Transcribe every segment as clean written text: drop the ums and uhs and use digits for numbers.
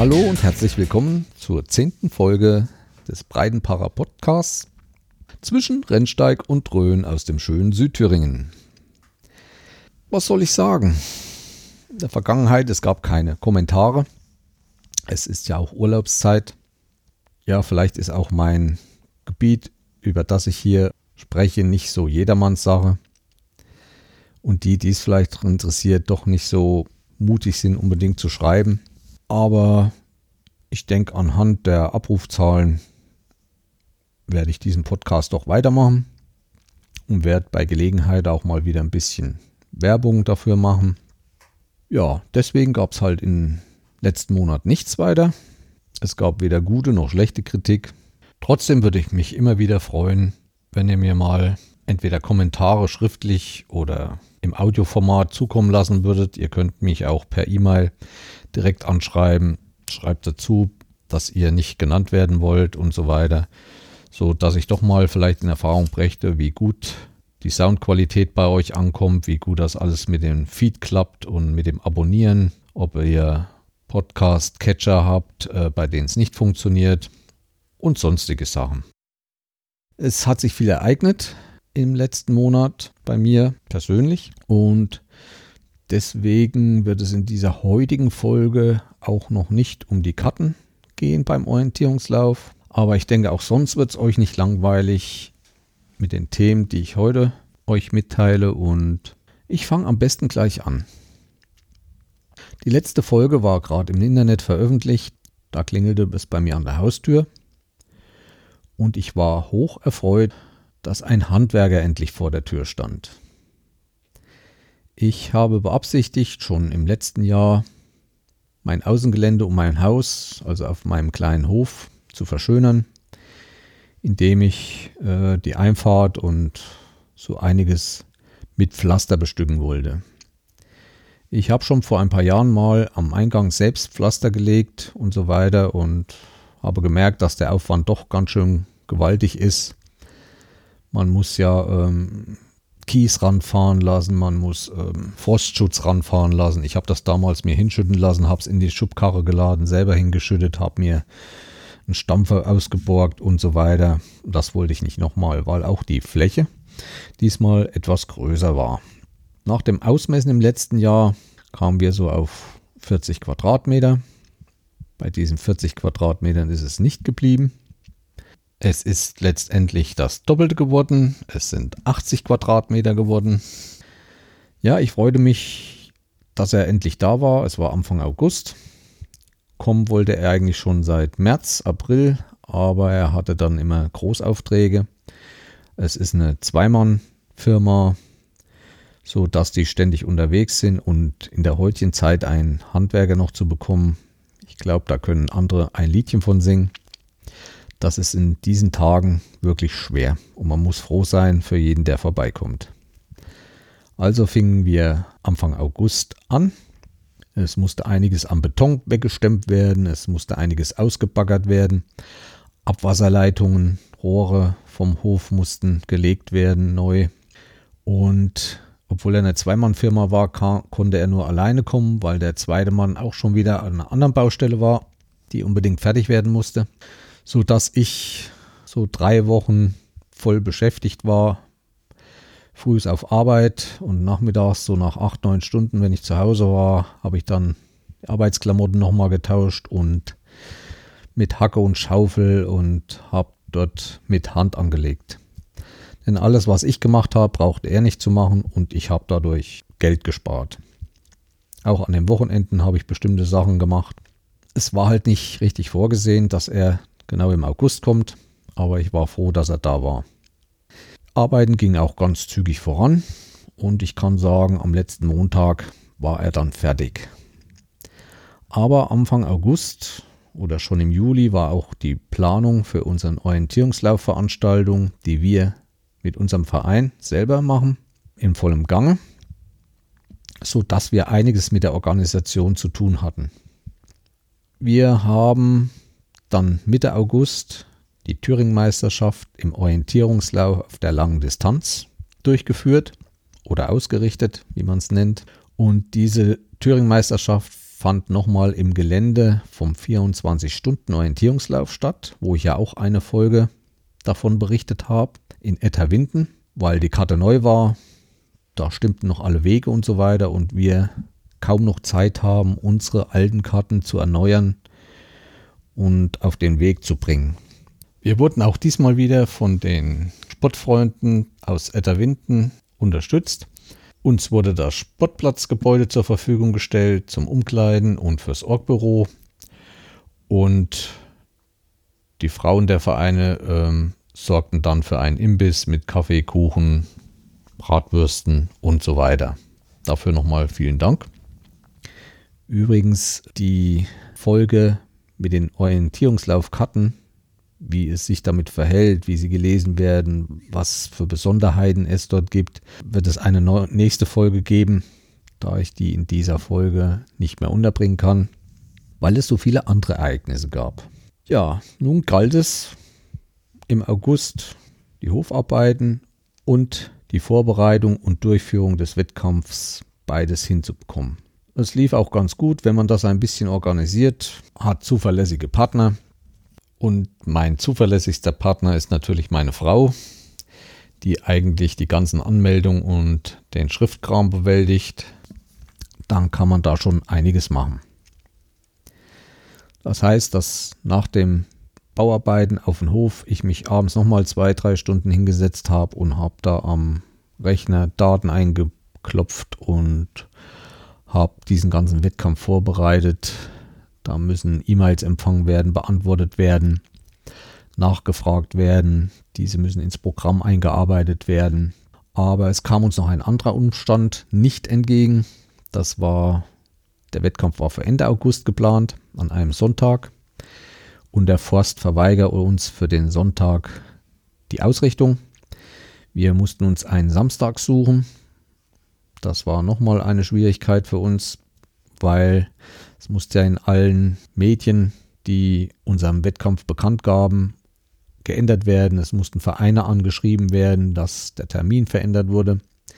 Hallo und herzlich willkommen zur 10. Folge des Breitenpacher Podcasts zwischen Rennsteig und Rhön aus dem schönen Südthüringen. Was soll ich sagen? In der Vergangenheit, es gab keine Kommentare. Es ist ja auch Urlaubszeit. Ja, vielleicht ist auch mein Gebiet, über das ich hier spreche, nicht so jedermanns Sache. Und die es vielleicht interessiert, doch nicht so mutig sind, unbedingt zu schreiben. Aber ich denke, anhand der Abrufzahlen werde ich diesen Podcast doch weitermachen und werde bei Gelegenheit auch mal wieder ein bisschen Werbung dafür machen. Ja, deswegen gab es halt im letzten Monat nichts weiter. Es gab weder gute noch schlechte Kritik. Trotzdem würde ich mich immer wieder freuen, wenn ihr mir mal entweder Kommentare schriftlich oder im Audioformat zukommen lassen würdet. Ihr könnt mich auch per E-Mail direkt anschreiben. Schreibt dazu, dass ihr nicht genannt werden wollt und so weiter, so dass ich doch mal vielleicht in Erfahrung brächte, wie gut die Soundqualität bei euch ankommt, wie gut das alles mit dem Feed klappt und mit dem Abonnieren, ob ihr Podcast-Catcher habt, bei denen es nicht funktioniert und sonstige Sachen. Es hat sich viel ereignet im letzten Monat bei mir persönlich und deswegen wird es in dieser heutigen Folge auch noch nicht um die Karten gehen beim Orientierungslauf. Aber ich denke, auch sonst wird es euch nicht langweilig mit den Themen, die ich heute euch mitteile. Und ich fange am besten gleich an. Die letzte Folge war gerade im Internet veröffentlicht. Da klingelte es bei mir an der Haustür. Und ich war hoch erfreut, dass ein Handwerker endlich vor der Tür stand. Ich habe beabsichtigt, schon im letzten Jahr mein Außengelände um mein Haus, also auf meinem kleinen Hof, zu verschönern, indem ich die Einfahrt und so einiges mit Pflaster bestücken wollte. Ich habe schon vor ein paar Jahren mal am Eingang selbst Pflaster gelegt und so weiter und habe gemerkt, dass der Aufwand doch ganz schön gewaltig ist. Man muss ja Kies ranfahren lassen, man muss Frostschutz ranfahren lassen. Ich habe das damals mir hinschütten lassen, habe es in die Schubkarre geladen, selber hingeschüttet, habe mir einen Stampfer ausgeborgt und so weiter. Das wollte ich nicht nochmal, weil auch die Fläche diesmal etwas größer war. Nach dem Ausmessen im letzten Jahr kamen wir so auf 40 Quadratmeter. Bei diesen 40 Quadratmetern ist es nicht geblieben. Es ist letztendlich das Doppelte geworden. Es sind 80 Quadratmeter geworden. Ja, ich freute mich, dass er endlich da war. Es war Anfang August. Kommen wollte er eigentlich schon seit März, April, aber er hatte dann immer Großaufträge. Es ist eine Zweimann-Firma, so dass die ständig unterwegs sind und in der heutigen Zeit einen Handwerker noch zu bekommen, ich glaube, da können andere ein Liedchen von singen. Das ist in diesen Tagen wirklich schwer und man muss froh sein für jeden, der vorbeikommt. Also fingen wir Anfang August an. Es musste einiges am Beton weggestemmt werden, es musste einiges ausgebaggert werden. Abwasserleitungen, Rohre vom Hof mussten gelegt werden, neu. Und obwohl er eine Zweimannfirma war, konnte er nur alleine kommen, weil der zweite Mann auch schon wieder an einer anderen Baustelle war, die unbedingt fertig werden musste. So dass ich so 3 Wochen voll beschäftigt war, frühs auf Arbeit und nachmittags so nach 8-9 Stunden, wenn ich zu Hause war, habe ich dann die Arbeitsklamotten nochmal getauscht und mit Hacke und Schaufel und habe dort mit Hand angelegt. Denn alles, was ich gemacht habe, brauchte er nicht zu machen und ich habe dadurch Geld gespart. Auch an den Wochenenden habe ich bestimmte Sachen gemacht. Es war halt nicht richtig vorgesehen, dass er genau im August kommt, aber ich war froh, dass er da war. Arbeiten ging auch ganz zügig voran und ich kann sagen, am letzten Montag war er dann fertig. Aber Anfang August oder schon im Juli war auch die Planung für unsere Orientierungslaufveranstaltung, die wir mit unserem Verein selber machen, in vollem Gange, sodass wir einiges mit der Organisation zu tun hatten. Wir haben dann Mitte August die Thüringen-Meisterschaft im Orientierungslauf auf der langen Distanz durchgeführt oder ausgerichtet, wie man es nennt. Und diese Thüringen-Meisterschaft fand nochmal im Gelände vom 24-Stunden-Orientierungslauf statt, wo ich ja auch eine Folge davon berichtet habe, in Etterwinden, weil die Karte neu war. Da stimmten noch alle Wege und so weiter und wir kaum noch Zeit haben, unsere alten Karten zu erneuern und auf den Weg zu bringen. Wir wurden auch diesmal wieder von den Sportfreunden aus Etterwinden unterstützt. Uns wurde das Sportplatzgebäude zur Verfügung gestellt zum Umkleiden und fürs Orgbüro. Und die Frauen der Vereine sorgten dann für einen Imbiss mit Kaffee, Kuchen, Bratwürsten und so weiter. Dafür nochmal vielen Dank. Übrigens die Folge mit den Orientierungslaufkarten, wie es sich damit verhält, wie sie gelesen werden, was für Besonderheiten es dort gibt, wird es eine nächste Folge geben, da ich die in dieser Folge nicht mehr unterbringen kann, weil es so viele andere Ereignisse gab. Ja, nun galt es im August die Hofarbeiten und die Vorbereitung und Durchführung des Wettkampfs beides hinzubekommen. Es lief auch ganz gut, wenn man das ein bisschen organisiert, hat zuverlässige Partner. Und mein zuverlässigster Partner ist natürlich meine Frau, die eigentlich die ganzen Anmeldungen und den Schriftkram bewältigt. Dann kann man da schon einiges machen. Das heißt, dass nach dem Bauarbeiten auf dem Hof ich mich abends nochmal 2-3 Stunden hingesetzt habe und habe da am Rechner Daten eingeklopft und habe diesen ganzen Wettkampf vorbereitet. Da müssen E-Mails empfangen werden, beantwortet werden, nachgefragt werden. Diese müssen ins Programm eingearbeitet werden. Aber es kam uns noch ein anderer Umstand nicht entgegen. Der Wettkampf war für Ende August geplant, an einem Sonntag. Und der Forst verweigerte uns für den Sonntag die Ausrichtung. Wir mussten uns einen Samstag suchen. Das war nochmal eine Schwierigkeit für uns, weil es musste ja in allen Medien, die unserem Wettkampf bekannt gaben, geändert werden. Es mussten Vereine angeschrieben werden, dass der Termin verändert wurde.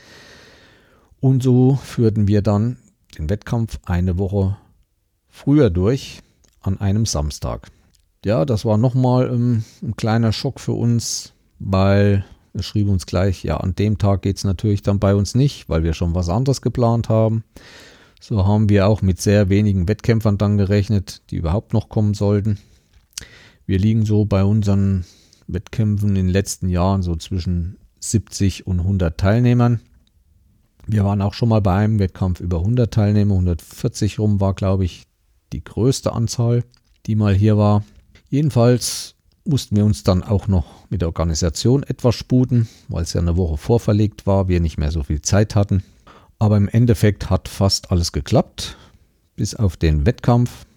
Und so führten wir dann den Wettkampf eine Woche früher durch, an einem Samstag. Ja, das war nochmal ein kleiner Schock für uns, weil es schrieb uns gleich, ja, an dem Tag geht es natürlich dann bei uns nicht, weil wir schon was anderes geplant haben. So haben wir auch mit sehr wenigen Wettkämpfern dann gerechnet, die überhaupt noch kommen sollten. Wir liegen so bei unseren Wettkämpfen in den letzten Jahren so zwischen 70 und 100 Teilnehmern. Wir waren auch schon mal bei einem Wettkampf über 100 Teilnehmer, 140 rum war, glaube ich, die größte Anzahl, die mal hier war. Jedenfalls mussten wir uns dann auch noch mit der Organisation etwas sputen, weil es ja eine Woche vorverlegt war, wir nicht mehr so viel Zeit hatten. Aber im Endeffekt hat fast alles geklappt, bis auf den Wettkampf.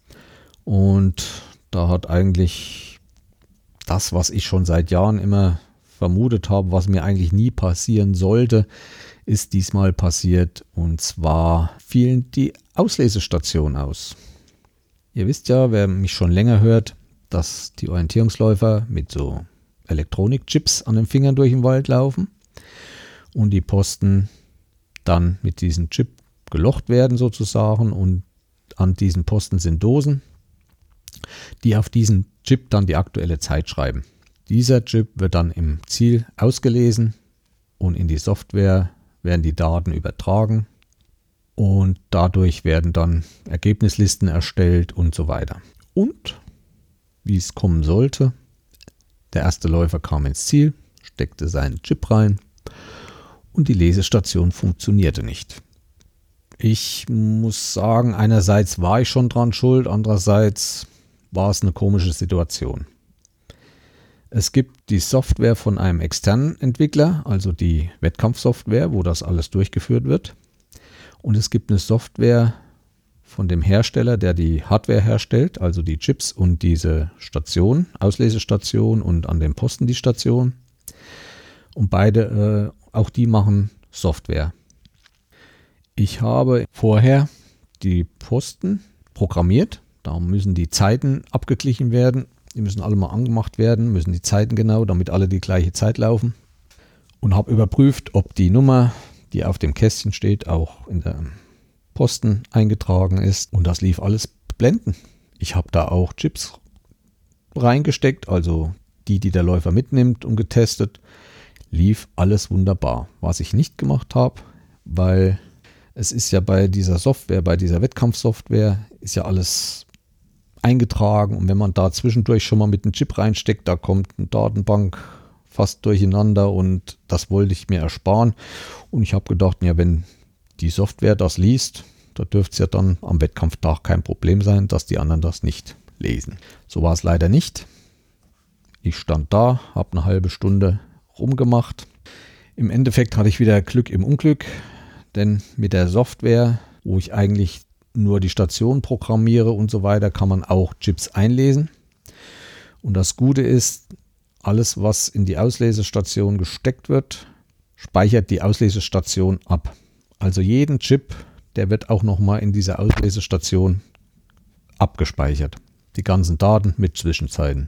Und da hat eigentlich das, was ich schon seit Jahren immer vermutet habe, was mir eigentlich nie passieren sollte, ist diesmal passiert. Und zwar fielen die Auslesestationen aus. Ihr wisst ja, wer mich schon länger hört, dass die Orientierungsläufer mit so Elektronikchips an den Fingern durch den Wald laufen und die Posten dann mit diesem Chip gelocht werden sozusagen und an diesen Posten sind Dosen, die auf diesen Chip dann die aktuelle Zeit schreiben. Dieser Chip wird dann im Ziel ausgelesen und in die Software werden die Daten übertragen und dadurch werden dann Ergebnislisten erstellt und so weiter. Und wie es kommen sollte, der erste Läufer kam ins Ziel, steckte seinen Chip rein und die Lesestation funktionierte nicht. Ich muss sagen, einerseits war ich schon dran schuld, andererseits war es eine komische Situation. Es gibt die Software von einem externen Entwickler, also die Wettkampfsoftware, wo das alles durchgeführt wird. Und es gibt eine Software von dem Hersteller, der die Hardware herstellt, also die Chips und diese Station, Auslesestation und an den Posten die Station. Und beide, auch die machen Software. Ich habe vorher die Posten programmiert, da müssen die Zeiten abgeglichen werden, die müssen alle mal angemacht werden, müssen die Zeiten genau, damit alle die gleiche Zeit laufen. Und habe überprüft, ob die Nummer, die auf dem Kästchen steht, auch in der Posten eingetragen ist und das lief alles blendend. Ich habe da auch Chips reingesteckt, also die der Läufer mitnimmt und getestet. Lief alles wunderbar. Was ich nicht gemacht habe, weil es ist ja bei dieser Software, bei dieser Wettkampfsoftware, ist ja alles eingetragen und wenn man da zwischendurch schon mal mit einem Chip reinsteckt, da kommt eine Datenbank fast durcheinander und das wollte ich mir ersparen. Und ich habe gedacht, ja, wenn die Software das liest, da dürfte es ja dann am Wettkampftag kein Problem sein, dass die anderen das nicht lesen. So war es leider nicht. Ich stand da, habe eine halbe Stunde rumgemacht. Im Endeffekt hatte ich wieder Glück im Unglück, denn mit der Software, wo ich eigentlich nur die Station programmiere und so weiter, kann man auch Chips einlesen. Und das Gute ist, alles, was in die Auslesestation gesteckt wird, speichert die Auslesestation ab. Also jeden Chip, der wird auch nochmal in dieser Auslesestation abgespeichert. Die ganzen Daten mit Zwischenzeiten.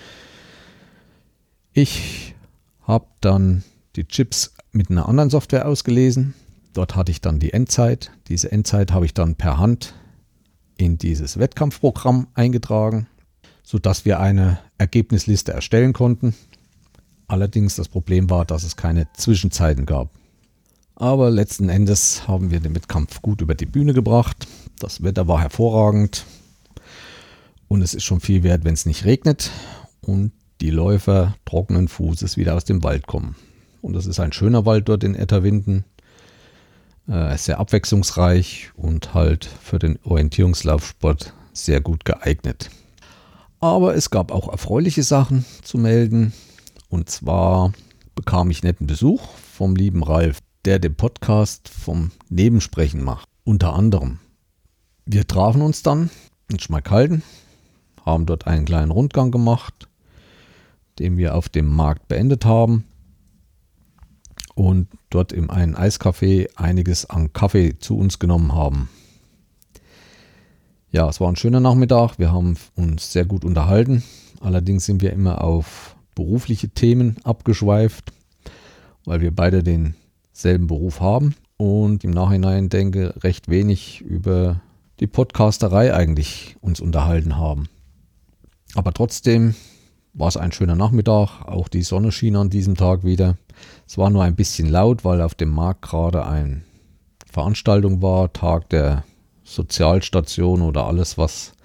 Ich habe dann die Chips mit einer anderen Software ausgelesen. Dort hatte ich dann die Endzeit. Diese Endzeit habe ich dann per Hand in dieses Wettkampfprogramm eingetragen, sodass wir eine Ergebnisliste erstellen konnten. Allerdings das Problem war, dass es keine Zwischenzeiten gab. Aber letzten Endes haben wir den Wettkampf gut über die Bühne gebracht. Das Wetter war hervorragend und es ist schon viel wert, wenn es nicht regnet und die Läufer trockenen Fußes wieder aus dem Wald kommen. Und das ist ein schöner Wald dort in Etterwinden. Er ist sehr abwechslungsreich und halt für den Orientierungslaufsport sehr gut geeignet. Aber es gab auch erfreuliche Sachen zu melden. Und zwar bekam ich netten Besuch vom lieben Ralf, der den Podcast vom Nebensprechen macht. Unter anderem. Wir trafen uns dann in Schmalkalden, haben dort einen kleinen Rundgang gemacht, den wir auf dem Markt beendet haben. Und dort in einem Eiscafé einiges an Kaffee zu uns genommen haben. Ja, es war ein schöner Nachmittag. Wir haben uns sehr gut unterhalten. Allerdings sind wir immer auf berufliche Themen abgeschweift, weil wir beide denselben Beruf haben und im Nachhinein denke recht wenig über die Podcasterei eigentlich uns unterhalten haben. Aber trotzdem war es ein schöner Nachmittag. Auch die Sonne schien an diesem Tag wieder. Es war nur ein bisschen laut, weil auf dem Markt gerade eine Veranstaltung war, Tag der Sozialstation oder alles, was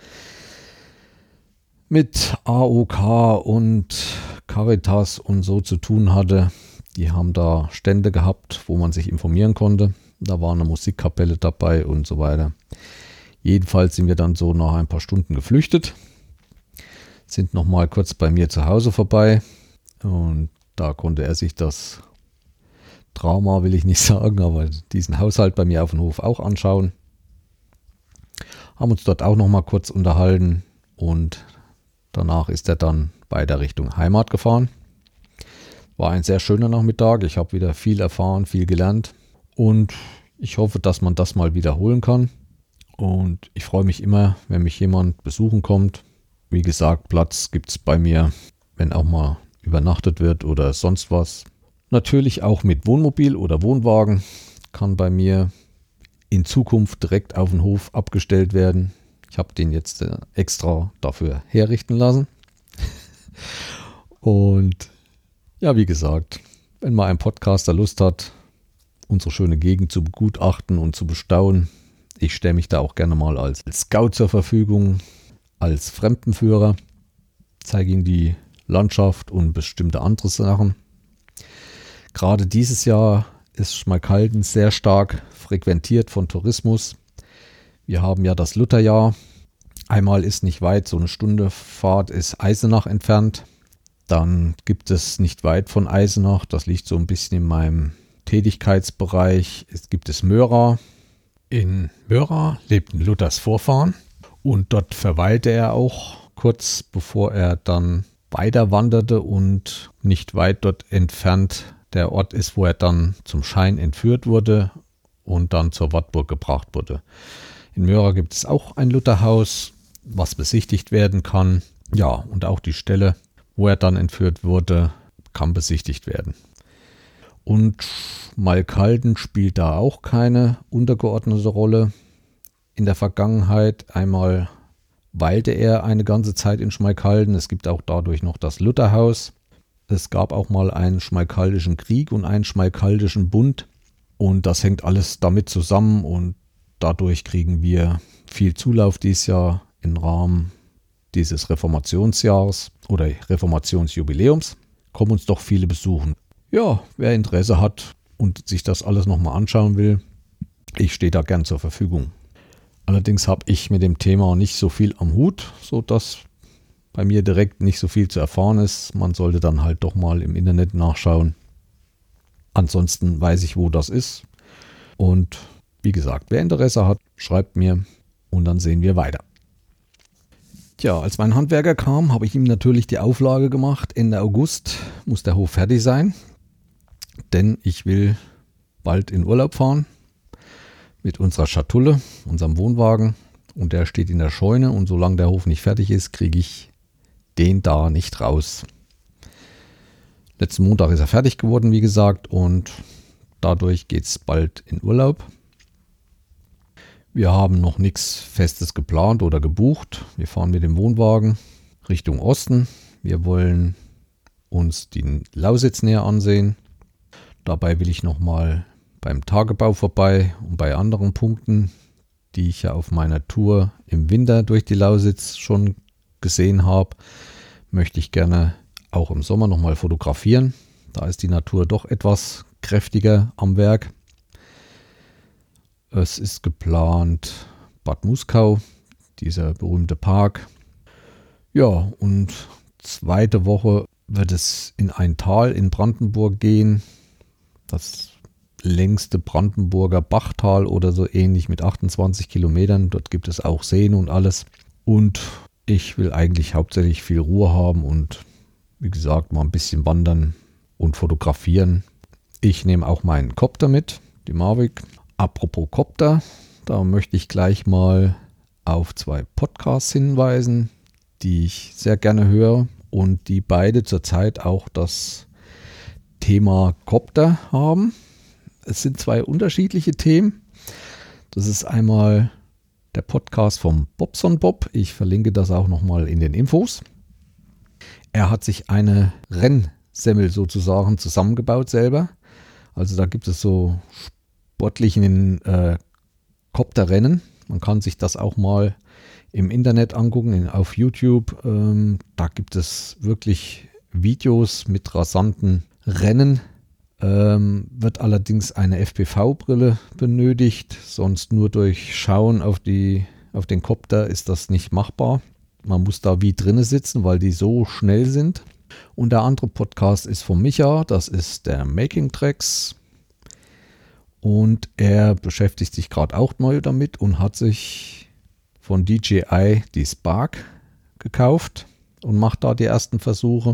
mit AOK und Caritas und so zu tun hatte. Die haben da Stände gehabt, wo man sich informieren konnte. Da war eine Musikkapelle dabei und so weiter. Jedenfalls sind wir dann so nach ein paar Stunden geflüchtet, sind nochmal kurz bei mir zu Hause vorbei und da konnte er sich das Trauma, will ich nicht sagen, aber diesen Haushalt bei mir auf dem Hof auch anschauen. Haben uns dort auch nochmal kurz unterhalten und danach ist er dann weiter Richtung Heimat gefahren. War ein sehr schöner Nachmittag. Ich habe wieder viel erfahren, viel gelernt und ich hoffe, dass man das mal wiederholen kann. Und ich freue mich immer, wenn mich jemand besuchen kommt. Wie gesagt, Platz gibt es bei mir, wenn auch mal übernachtet wird oder sonst was. Natürlich auch mit Wohnmobil oder Wohnwagen kann bei mir in Zukunft direkt auf den Hof abgestellt werden. Ich habe den jetzt extra dafür herrichten lassen. Und ja, wie gesagt, wenn mal ein Podcaster Lust hat, unsere schöne Gegend zu begutachten und zu bestaunen, ich stelle mich da auch gerne mal als Scout zur Verfügung, als Fremdenführer, zeige ihm die Landschaft und bestimmte andere Sachen. Gerade dieses Jahr ist Schmalkalden sehr stark frequentiert von Tourismus. Wir haben ja das Lutherjahr. Einmal ist nicht weit, so eine Stunde Fahrt ist Eisenach entfernt. Dann gibt es nicht weit von Eisenach, das liegt so ein bisschen in meinem Tätigkeitsbereich, es gibt es Möra. In Möra lebten Luthers Vorfahren und dort verweilte er auch kurz bevor er dann weiter wanderte und nicht weit dort entfernt der Ort ist, wo er dann zum Schein entführt wurde und dann zur Wartburg gebracht wurde. In Möra gibt es auch ein Lutherhaus, was besichtigt werden kann. Ja, und auch die Stelle, wo er dann entführt wurde, kann besichtigt werden. Und Schmalkalden spielt da auch keine untergeordnete Rolle. in der Vergangenheit. Einmal weilte er eine ganze Zeit in Schmalkalden. Es gibt auch dadurch noch das Lutherhaus. Es gab auch mal einen Schmalkaldischen Krieg und einen Schmalkaldischen Bund. Und das hängt alles damit zusammen und dadurch kriegen wir viel Zulauf dieses Jahr im Rahmen dieses Reformationsjahres oder Reformationsjubiläums. Kommen uns doch viele besuchen. Ja, wer Interesse hat und sich das alles nochmal anschauen will, ich stehe da gern zur Verfügung. Allerdings habe ich mit dem Thema nicht so viel am Hut, sodass bei mir direkt nicht so viel zu erfahren ist. Man sollte dann halt doch mal im Internet nachschauen. Ansonsten weiß ich, wo das ist. Und wie gesagt, wer Interesse hat, schreibt mir und dann sehen wir weiter. Tja, als mein Handwerker kam, habe ich ihm natürlich die Auflage gemacht, Ende August muss der Hof fertig sein, denn ich will bald in Urlaub fahren mit unserer Schatulle, unserem Wohnwagen, und der steht in der Scheune und solange der Hof nicht fertig ist, kriege ich den da nicht raus. Letzten Montag ist er fertig geworden, wie gesagt, und dadurch geht es bald in Urlaub. Wir haben noch nichts Festes geplant oder gebucht. Wir fahren mit dem Wohnwagen Richtung Osten. Wir wollen uns die Lausitz näher ansehen. Dabei will ich nochmal beim Tagebau vorbei und bei anderen Punkten, die ich ja auf meiner Tour im Winter durch die Lausitz schon gesehen habe, möchte ich gerne auch im Sommer nochmal fotografieren. Da ist die Natur doch etwas kräftiger am Werk. Es ist geplant Bad Muskau, dieser berühmte Park. Ja, und zweite Woche wird es in ein Tal in Brandenburg gehen. Das längste Brandenburger Bachtal oder so ähnlich mit 28 Kilometern. Dort gibt es auch Seen und alles. Und ich will eigentlich hauptsächlich viel Ruhe haben und wie gesagt mal ein bisschen wandern und fotografieren. Ich nehme auch meinen Copter mit, die Mavic. Apropos Copter, da möchte ich gleich mal auf 2 Podcasts hinweisen, die ich sehr gerne höre und die beide zurzeit auch das Thema Copter haben. Es sind 2 unterschiedliche Themen. Das ist einmal der Podcast vom Bobson Bob. Ich verlinke das auch nochmal in den Infos. Er hat sich eine Rennsemmel sozusagen zusammengebaut selber. Also da gibt es so sportlichen Copterrennen. Man kann sich das auch mal im Internet angucken, auf YouTube. Da gibt es wirklich Videos mit rasanten Rennen. Wird allerdings eine FPV-Brille benötigt, sonst nur durch Schauen auf den Copter ist das nicht machbar. Man muss da wie drinne sitzen, weil die so schnell sind. Und der andere Podcast ist von Micha, das ist der Making Tracks. Und er beschäftigt sich gerade auch neu damit und hat sich von DJI die Spark gekauft und macht da die ersten Versuche.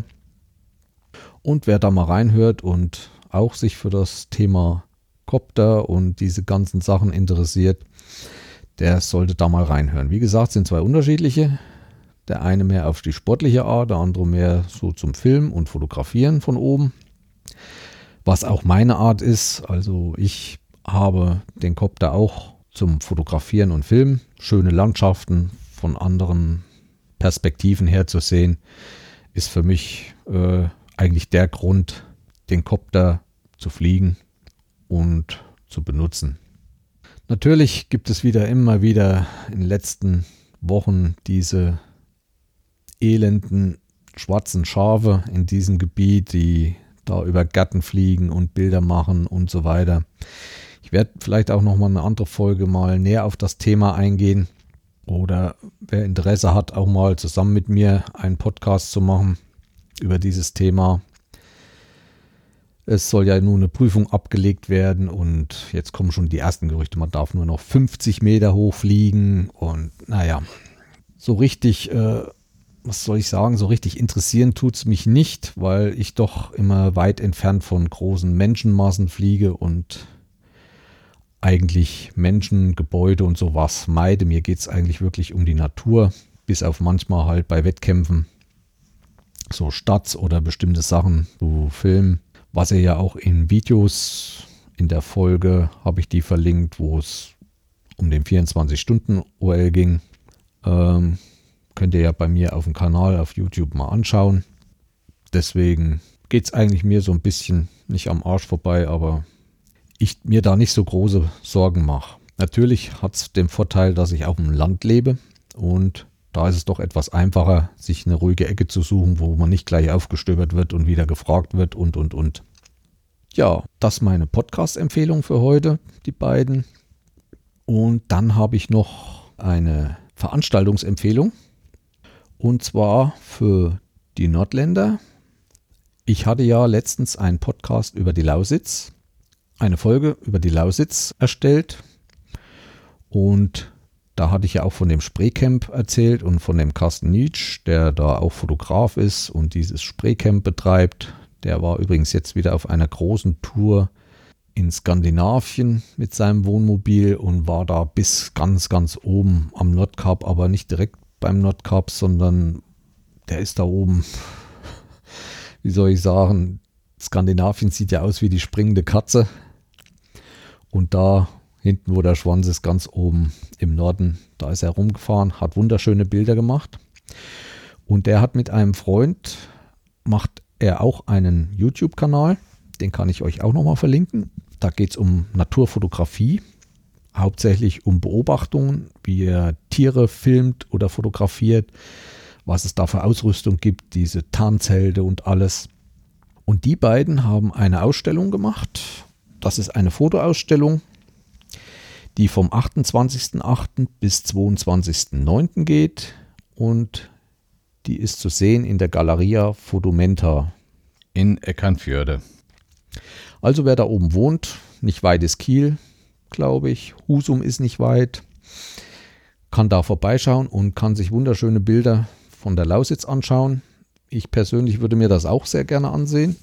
Und wer da mal reinhört und auch sich für das Thema Copter und diese ganzen Sachen interessiert, der sollte da mal reinhören. Wie gesagt, sind 2 unterschiedliche. Der eine mehr auf die sportliche Art, der andere mehr so zum Filmen und Fotografieren von oben. Was auch meine Art ist, also ich habe den Copter auch zum Fotografieren und Filmen. Schöne Landschaften von anderen Perspektiven her zu sehen, ist für mich eigentlich der Grund, den Copter zu fliegen und zu benutzen. Natürlich gibt es immer wieder in den letzten Wochen diese elenden schwarzen Schafe in diesem Gebiet, die da über Gärten fliegen und Bilder machen und so weiter. Ich werde vielleicht auch nochmal eine andere Folge mal näher auf das Thema eingehen oder wer Interesse hat, auch mal zusammen mit mir einen Podcast zu machen über dieses Thema. Es soll ja nun eine Prüfung abgelegt werden und jetzt kommen schon die ersten Gerüchte, man darf nur noch 50 Meter hoch fliegen und naja, so richtig was soll ich sagen, so richtig interessieren tut es mich nicht, weil ich doch immer weit entfernt von großen Menschenmassen fliege und eigentlich Menschen, Gebäude und sowas meide. Mir geht es eigentlich wirklich um die Natur, bis auf manchmal halt bei Wettkämpfen so Starts oder bestimmte Sachen zu filmen, was ihr ja auch in Videos in der Folge habe ich die verlinkt, wo es um den 24-Stunden-OL ging. Könnt ihr ja bei mir auf dem Kanal auf YouTube mal anschauen. Deswegen geht es eigentlich mir so ein bisschen nicht am Arsch vorbei, aber ich mir da nicht so große Sorgen mache. Natürlich hat es den Vorteil, dass ich auf dem Land lebe und da ist es doch etwas einfacher, sich eine ruhige Ecke zu suchen, wo man nicht gleich aufgestöbert wird und wieder gefragt wird und. Ja, das ist meine Podcast-Empfehlung für heute, die beiden. Und dann habe ich noch eine Veranstaltungsempfehlung und zwar für die Nordländer. Ich hatte ja letztens einen Podcast über die Lausitz, eine Folge über die Lausitz erstellt und da hatte ich ja auch von dem Spreecamp erzählt und von dem Carsten Nitsch, der da auch Fotograf ist und dieses Spreecamp betreibt. Der war übrigens jetzt wieder auf einer großen Tour in Skandinavien mit seinem Wohnmobil und war da bis ganz, ganz oben am Nordkap, aber nicht direkt beim Nordkap, sondern der ist da oben, wie soll ich sagen, Skandinavien sieht ja aus wie die springende Katze und da hinten, wo der Schwanz ist, ganz oben im Norden, da ist er rumgefahren, hat wunderschöne Bilder gemacht. Und der hat mit einem Freund, macht er auch einen YouTube-Kanal, den kann ich euch auch nochmal verlinken. Da geht es um Naturfotografie, hauptsächlich um Beobachtungen, wie er Tiere filmt oder fotografiert, was es da für Ausrüstung gibt, diese Tarnzelte und alles. Und die beiden haben eine Ausstellung gemacht. Das ist eine Fotoausstellung, die vom 28.08. bis 22.09. geht und die ist zu sehen in der Galeria Fotomenta in Eckernförde. Also wer da oben wohnt, nicht weit ist Kiel, glaube ich, Husum ist nicht weit, kann da vorbeischauen und kann sich wunderschöne Bilder von der Lausitz anschauen. Ich persönlich würde mir das auch sehr gerne ansehen,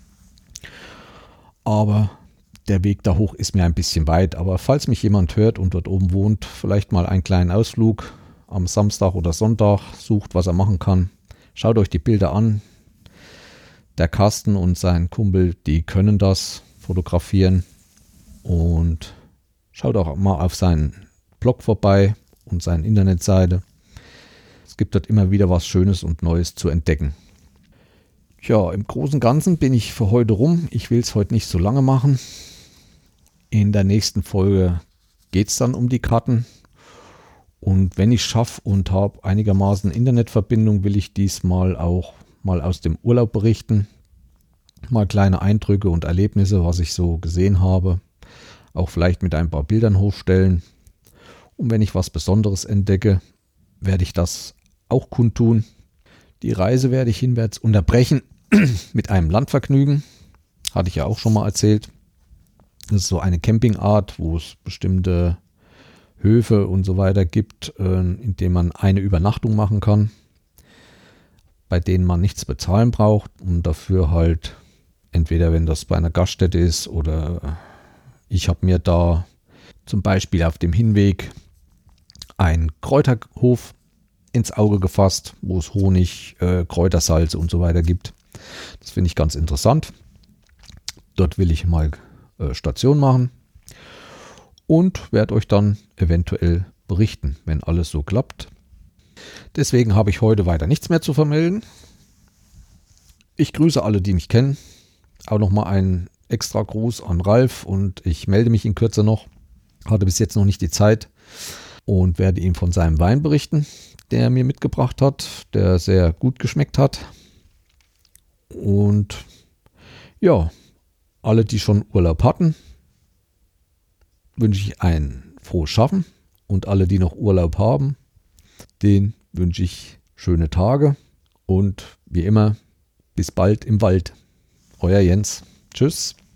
aber der Weg da hoch ist mir ein bisschen weit, aber falls mich jemand hört und dort oben wohnt, vielleicht mal einen kleinen Ausflug am Samstag oder Sonntag, sucht, was er machen kann. Schaut euch die Bilder an. Der Carsten und sein Kumpel, die können das fotografieren und schaut auch mal auf seinen Blog vorbei und seine Internetseite. Es gibt dort immer wieder was Schönes und Neues zu entdecken. Ja, im Großen und Ganzen bin ich für heute rum. Ich will es heute nicht so lange machen. In der nächsten Folge geht es dann um die Karten. Und wenn ich es schaffe und habe einigermaßen Internetverbindung, will ich diesmal auch mal aus dem Urlaub berichten. Mal kleine Eindrücke und Erlebnisse, was ich so gesehen habe. Auch vielleicht mit ein paar Bildern hochstellen. Und wenn ich was Besonderes entdecke, werde ich das auch kundtun. Die Reise werde ich hinwärts unterbrechen mit einem Landvergnügen. Hatte ich ja auch schon mal erzählt. Das ist so eine Campingart, wo es bestimmte Höfe und so weiter gibt, in denen man eine Übernachtung machen kann, bei denen man nichts bezahlen braucht und dafür halt, entweder wenn das bei einer Gaststätte ist oder ich habe mir da zum Beispiel auf dem Hinweg einen Kräuterhof ins Auge gefasst, wo es Honig, Kräutersalz und so weiter gibt. Das finde ich ganz interessant. Dort will ich mal Station machen und werde euch dann eventuell berichten, wenn alles so klappt. Deswegen habe ich heute weiter nichts mehr zu vermelden. Ich grüße alle, die mich kennen. Auch nochmal einen extra Gruß an Ralf und ich melde mich in Kürze noch. Hatte bis jetzt noch nicht die Zeit und werde ihm von seinem Wein berichten, der er mir mitgebracht hat, der sehr gut geschmeckt hat. Und ja, alle, die schon Urlaub hatten, wünsche ich ein frohes Schaffen und alle, die noch Urlaub haben, denen wünsche ich schöne Tage und wie immer, bis bald im Wald. Euer Jens. Tschüss.